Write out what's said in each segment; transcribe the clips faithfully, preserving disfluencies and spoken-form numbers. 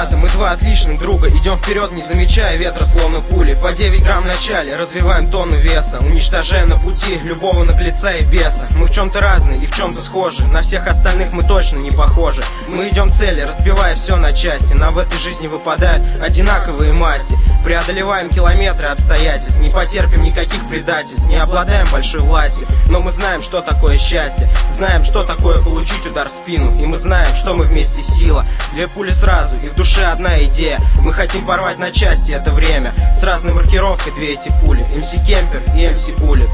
брата, мы два отличных друга. Идем вперед, не замечая ветра, словно пули. По девять грамм в начале, развиваем тонну веса, уничтожая на пути любого наглеца и беса. Мы в чем-то разные и в чем-то схожи, на всех остальных мы точно не похожи. Мы идем к цели, разбивая все на части. Нам в этой жизни выпадают одинаковые масти. Преодолеваем километры обстоятельств, не потерпим никаких предательств, не обладаем большой властью, но мы знаем, что такое счастье. Знаем, что такое получить удар в спину, и мы знаем, что мы вместе сила. Две пули сразу, и в душе одна идея. Мы хотим порвать на части это время. С разной маркировкой две эти пули, эм си Кемпер и эм си Bullet.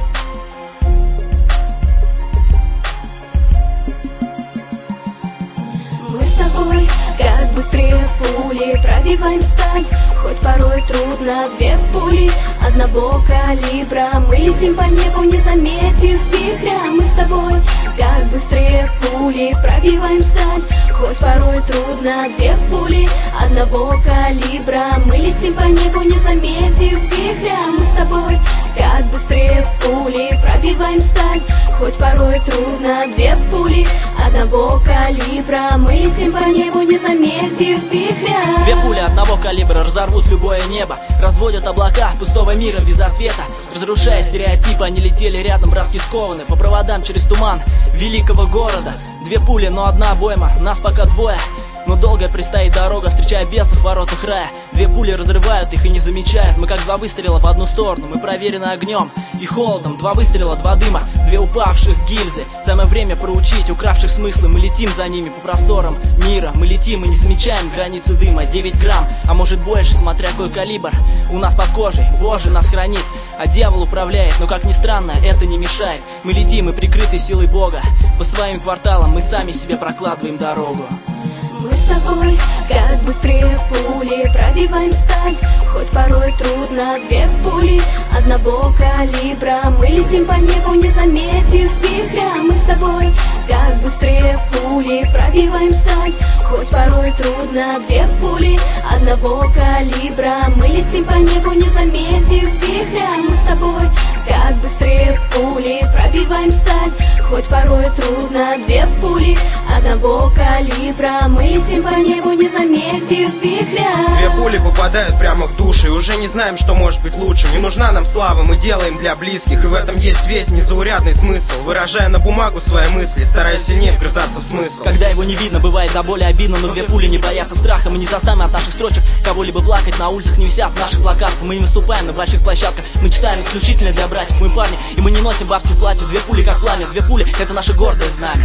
Мы с тобой, как быстрее пули, пробиваем сталь. Хоть порой трудно, две пули одного калибра. Мы летим по небу, не заметив вихря. Мы с тобой, как быстрее пули, пробиваем сталь. Хоть порой трудно, две пули одного калибра. Мы летим по небу, не заметив вихря. Мы с тобой, как быстрее пули, пробиваем сталь. Хоть порой трудно, две пули одного калибра. Мы летим по небу, не заметив вихря. Две пули одного калибра разорвут любое небо, разводят облака пустого мира без ответа. Разрушая стереотипы, они летели рядом, братски скованы по проводам через туман великого города. Две пули, но одна обойма, нас пока двое, но долгая предстоит дорога, встречая бесов в воротах рая. Две пули разрывают их и не замечают. Мы как два выстрела в одну сторону, мы проверены огнем и холодом. Два выстрела, два дыма, две упавших гильзы. Самое время проучить укравших смыслы. Мы летим за ними по просторам мира. Мы летим и не замечаем границы дыма. Девять грамм, а может больше, смотря какой калибр у нас под кожей. Боже нас хранит, а дьявол управляет. Но как ни странно, это не мешает. Мы летим и прикрыты силой Бога. По своим кварталам мы сами себе прокладываем дорогу. Мы с тобой, как быстрее пули, пробиваем сталь. Хоть порой трудно, две пули одного калибра. Мы летим по небу, не заметив вихря. Мы с тобой, как быстрее пули, пробиваем сталь. Хоть порой трудно, две пули одного калибра. Мы летим по небу, не заметив вихря. Мы с тобой, как быстрее пули, пробиваем сталь. Хоть порой трудно, две пули одного калибра. Мы летим по небу, не заметив вихря. Две пули попадают прямо в души, и уже не знаем, что может быть лучше. Не нужна нам слава, мы делаем для близких, и в этом есть весь незаурядный смысл. Выражая на бумагу свои мысли, стараюсь сильнее вгрызаться в смысл. Когда его не видно, бывает до боли обидно, но две пули не боятся страха. Мы не заставим от наших строчек кого-либо плакать. На улицах не висят наших плакатов, мы не выступаем на больших площадках. Мы читаем исключительно для братьев, мы парни, и мы не носим бабских платьев. Две пули как пламя, две пули — это наше гордое знамя.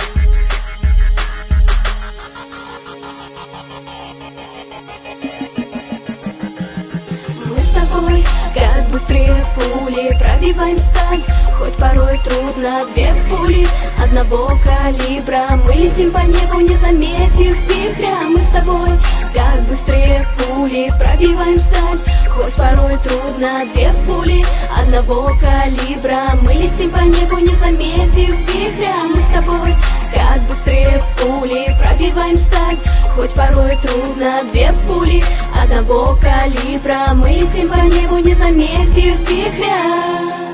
Мы с тобой, как быстрее пули, пробиваем сталь. Хоть порой трудно, две пули одного калибра. Мы летим по небу, не заметив вихря. Мы с тобой, как быстрее пули, пробиваем сталь. Хоть порой трудно, две пули одного калибра. Мы летим по небу, не заметив вихря. Мы с тобой, как быстрее пули, пробиваем сталь. Хоть порой трудно, две пули одного калибра. Мы летим по небу, не заметив вихря.